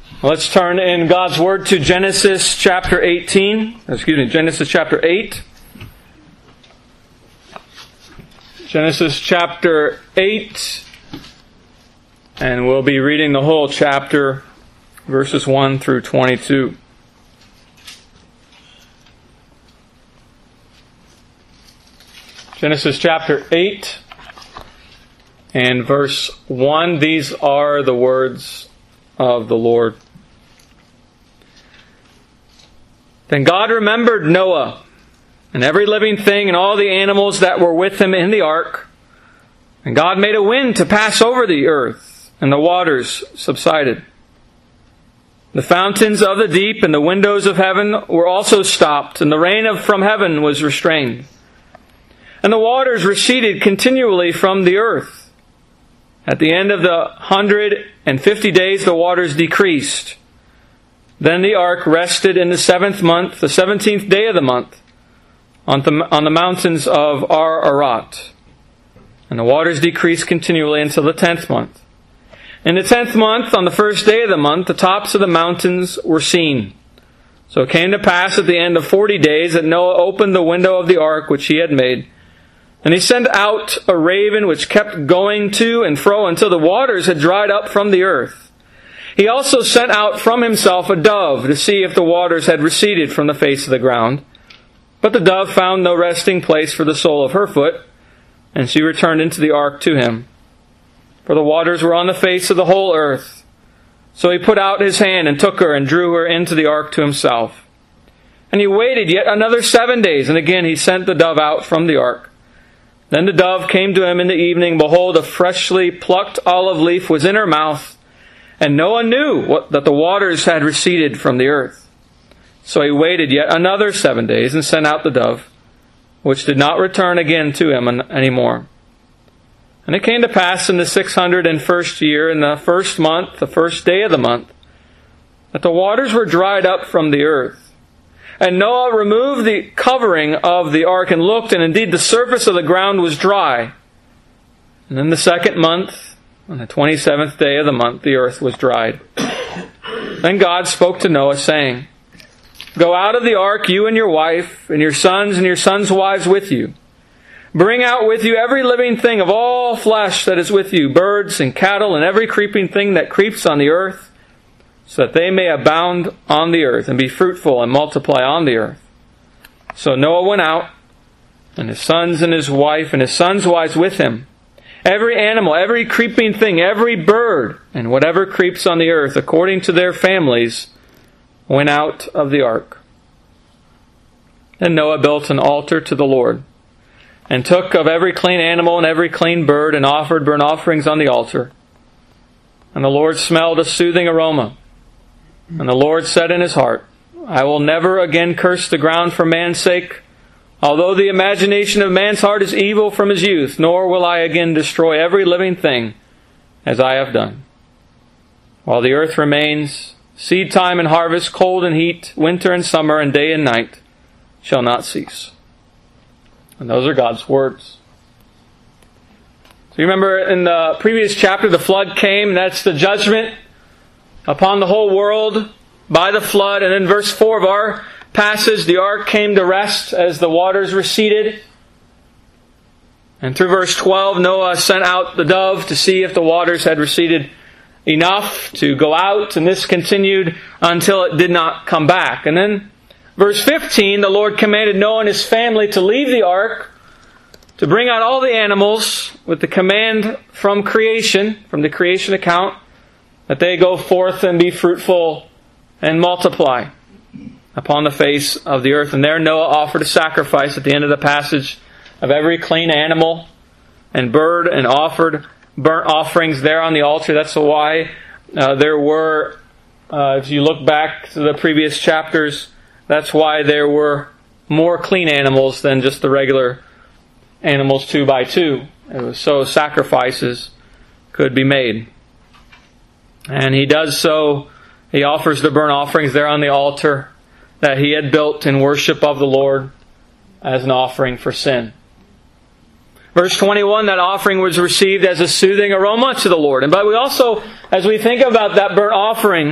Let's turn in God's Word to Genesis chapter 8. Genesis chapter 8. And we'll be reading the whole chapter, verses 1 through 22. Genesis chapter 8 and verse 1. These are the words of the Lord. Then God remembered Noah and every living thing and all the animals that were with him in the ark. And God made a wind to pass over the earth, and the waters subsided. The fountains of the deep and the windows of heaven were also stopped, and the rain from heaven was restrained. And the waters receded continually from the earth. At the end of the 150 days, the waters decreased. Then the ark rested in the 7th month, the 17th day of the month, on the mountains of Ararat. And the waters decreased continually until the 10th month. In the 10th month, on the 1st day of the month, the tops of the mountains were seen. So it came to pass at the end of 40 days that Noah opened the window of the ark which he had made. And he sent out a raven which kept going to and fro until the waters had dried up from the earth. He also sent out from himself a dove to see if the waters had receded from the face of the ground. But the dove found no resting place for the sole of her foot, and she returned into the ark to him. For the waters were on the face of the whole earth. So he put out his hand and took her and drew her into the ark to himself. And he waited yet another 7 days, and again he sent the dove out from the ark. Then the dove came to him in the evening. Behold, a freshly plucked olive leaf was in her mouth. And Noah knew that the waters had receded from the earth. So he waited yet another 7 days and sent out the dove, which did not return again to him any more. And it came to pass in the 601st year, in the 1st month, the 1st day of the month, that the waters were dried up from the earth. And Noah removed the covering of the ark and looked, and indeed the surface of the ground was dry. And in the 2nd month, on the 27th day of the month, the earth was dried. Then God spoke to Noah, saying, Go out of the ark, you and your wife, and your sons' wives with you. Bring out with you every living thing of all flesh that is with you, birds and cattle, and every creeping thing that creeps on the earth, so that they may abound on the earth, and be fruitful and multiply on the earth. So Noah went out, and his sons and his wife, and his sons' wives with him. Every animal, every creeping thing, every bird, and whatever creeps on the earth, according to their families, went out of the ark. Then Noah built an altar to the Lord, and took of every clean animal and every clean bird, and offered burnt offerings on the altar. And the Lord smelled a soothing aroma. And the Lord said in his heart, I will never again curse the ground for man's sake, although the imagination of man's heart is evil from his youth, nor will I again destroy every living thing as I have done. While the earth remains, seed time and harvest, cold and heat, winter and summer, and day and night shall not cease. And those are God's words. So you remember in the previous chapter, the flood came. That's the judgment upon the whole world by the flood. And in verse 4 of our passage, the ark came to rest as the waters receded. And through verse 12, Noah sent out the dove to see if the waters had receded enough to go out. And this continued until it did not come back. And then verse 15, the Lord commanded Noah and his family to leave the ark, to bring out all the animals with the command from creation, from the creation account, that they go forth and be fruitful and multiply upon the face of the earth. And there Noah offered a sacrifice at the end of the passage of every clean animal and bird, and offered burnt offerings there on the altar. That's why there were, if you look back to the previous chapters, that's why there were more clean animals than just the regular animals 2 by 2. It was so sacrifices could be made. And he does so. He offers the burnt offerings there on the altar that he had built in worship of the Lord as an offering for sin. Verse 21, that offering was received as a soothing aroma to the Lord. But we also, as we think about that burnt offering,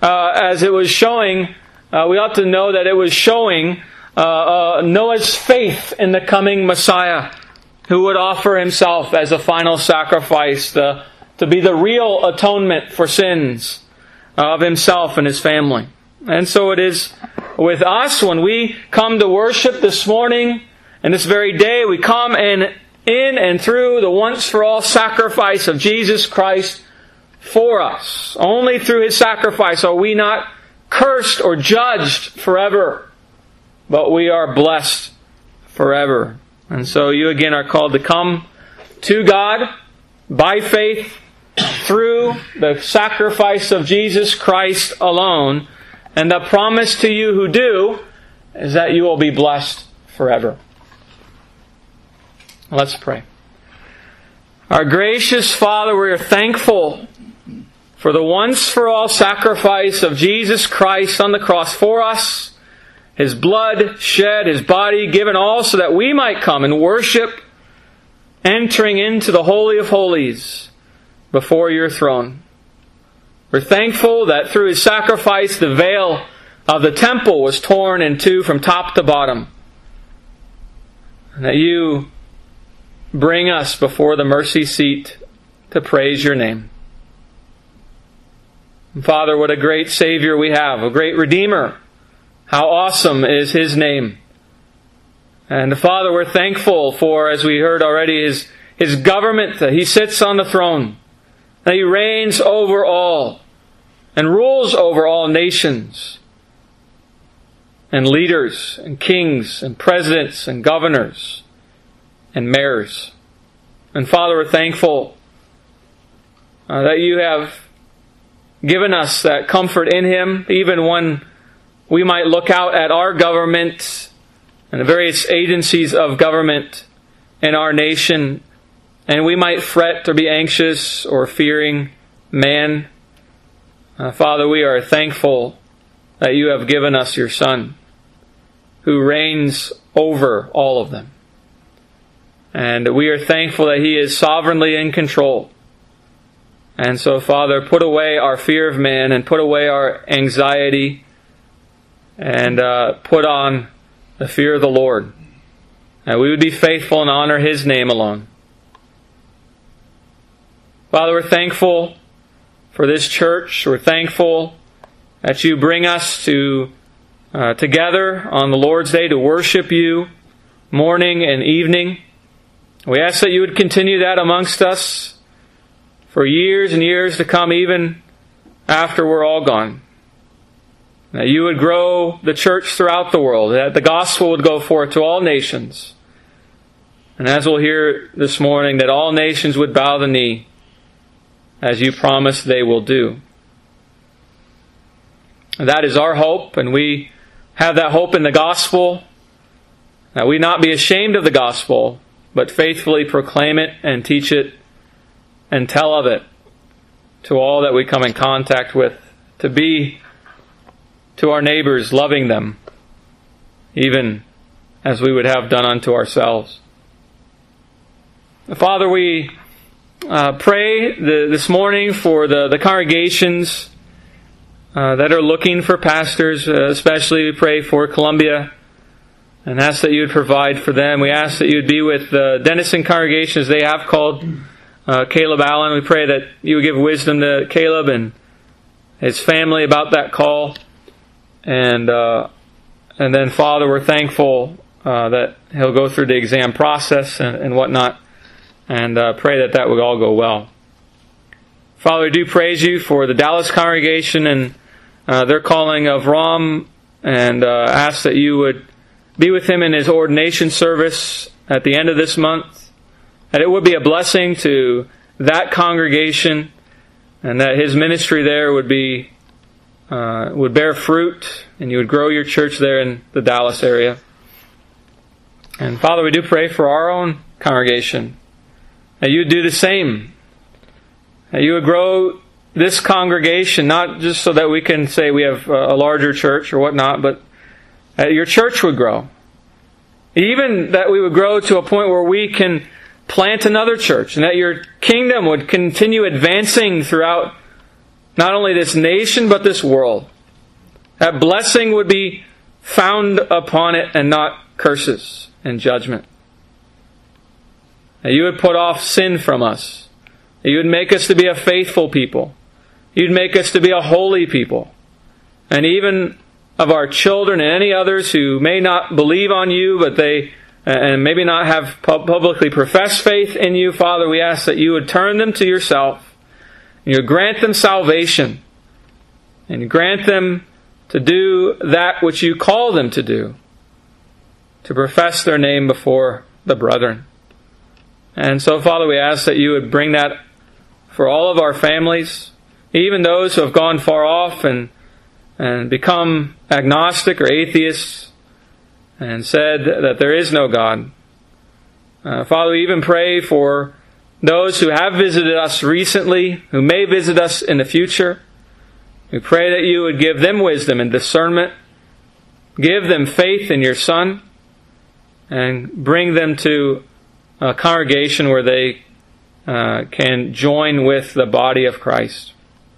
as it was showing, we ought to know that it was showing Noah's faith in the coming Messiah, who would offer himself as a final sacrifice to be the real atonement for sins of himself and his family. And so it is with us when we come to worship this morning and this very day. We come in and through the once-for-all sacrifice of Jesus Christ for us. Only through His sacrifice are we not cursed or judged forever, but we are blessed forever. And so you again are called to come to God by faith through the sacrifice of Jesus Christ alone. And the promise to you who do is that you will be blessed forever. Let's pray. Our gracious Father, we are thankful for the once-for-all sacrifice of Jesus Christ on the cross for us. His blood shed, His body given, all so that we might come and worship, entering into the Holy of Holies before your throne. We're thankful that through His sacrifice, the veil of the temple was torn in two from top to bottom, and that you bring us before the mercy seat to praise your name. And Father, what a great Savior we have, a great Redeemer. How awesome is His name. And Father, we're thankful for, as we heard already, His government, that He sits on the throne, that He reigns over all and rules over all nations and leaders and kings and presidents and governors and mayors. And Father, we're thankful that you have given us that comfort in Him, even when we might look out at our government and the various agencies of government in our nation, and we might fret or be anxious or fearing man. Father, we are thankful that you have given us your Son, who reigns over all of them. And we are thankful that He is sovereignly in control. And so, Father, put away our fear of man and put away our anxiety and put on the fear of the Lord. That we would be faithful and honor His name alone. Father, we're thankful for this church. We're thankful that you bring us together on the Lord's Day to worship you morning and evening. We ask that you would continue that amongst us for years and years to come, even after we're all gone. That you would grow the church throughout the world, that the gospel would go forth to all nations. And as we'll hear this morning, that all nations would bow the knee, as you promised they will do. And that is our hope, and we have that hope in the gospel, that we not be ashamed of the gospel, but faithfully proclaim it and teach it and tell of it to all that we come in contact with, to be to our neighbors loving them, even as we would have done unto ourselves. Father, we pray this morning for the congregations that are looking for pastors. Especially we pray for Columbia and ask that you would provide for them. We ask that you would be with the Denison congregation as they have called Caleb Allen. We pray that you would give wisdom to Caleb and his family about that call. And then, Father, we're thankful that he'll go through the exam process and whatnot, and pray that would all go well. Father, we do praise you for the Dallas congregation and their calling of Ram, and ask that you would be with him in his ordination service at the end of this month, that it would be a blessing to that congregation, and that his ministry there would bear fruit, and you would grow your church there in the Dallas area. And Father, we do pray for our own congregation, that you would do the same, that you would grow this congregation, not just so that we can say we have a larger church or whatnot, but that your church would grow. Even that we would grow to a point where we can plant another church, and that your kingdom would continue advancing throughout not only this nation, but this world. That blessing would be found upon it and not curses and judgment. That you would put off sin from us. That you would make us to be a faithful people. You'd make us to be a holy people. And even of our children and any others who may not believe on you, but they and maybe not have publicly professed faith in you, Father, we ask that you would turn them to yourself. And you would grant them salvation. And you grant them to do that which you call them to do. To profess their name before the brethren. And so, Father, we ask that you would bring that for all of our families, even those who have gone far off and become agnostic or atheists and said that there is no God. Father, we even pray for those who have visited us recently, who may visit us in the future. We pray that you would give them wisdom and discernment, give them faith in your Son, and bring them to a congregation where they can join with the body of Christ.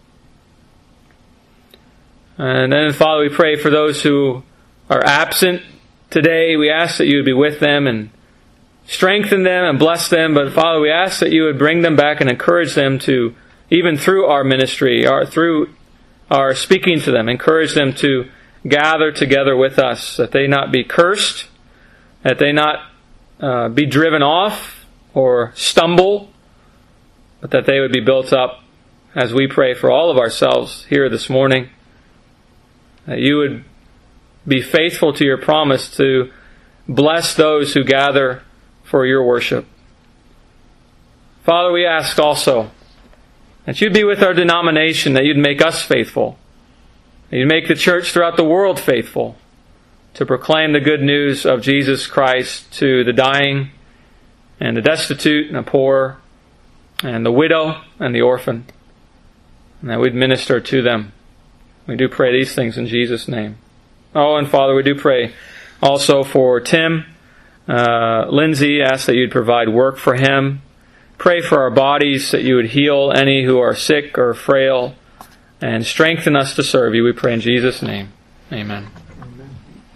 And then, Father, we pray for those who are absent today. We ask that you would be with them and strengthen them and bless them. But, Father, we ask that you would bring them back and encourage them to, even through our ministry, or through our speaking to them, encourage them to gather together with us, that they not be cursed, that they not be driven off or stumble, but that they would be built up as we pray for all of ourselves here this morning. That you would be faithful to your promise to bless those who gather for your worship. Father, we ask also that you'd be with our denomination, that you'd make us faithful, that you'd make the church throughout the world faithful to proclaim the good news of Jesus Christ to the dying and the destitute and the poor and the widow and the orphan, and that we'd minister to them. We do pray these things in Jesus' name. Oh, and Father, we do pray also for Tim Lindsay. Ask that you'd provide work for him. Pray for our bodies, that you would heal any who are sick or frail, and strengthen us to serve you. We pray in Jesus' name. Amen.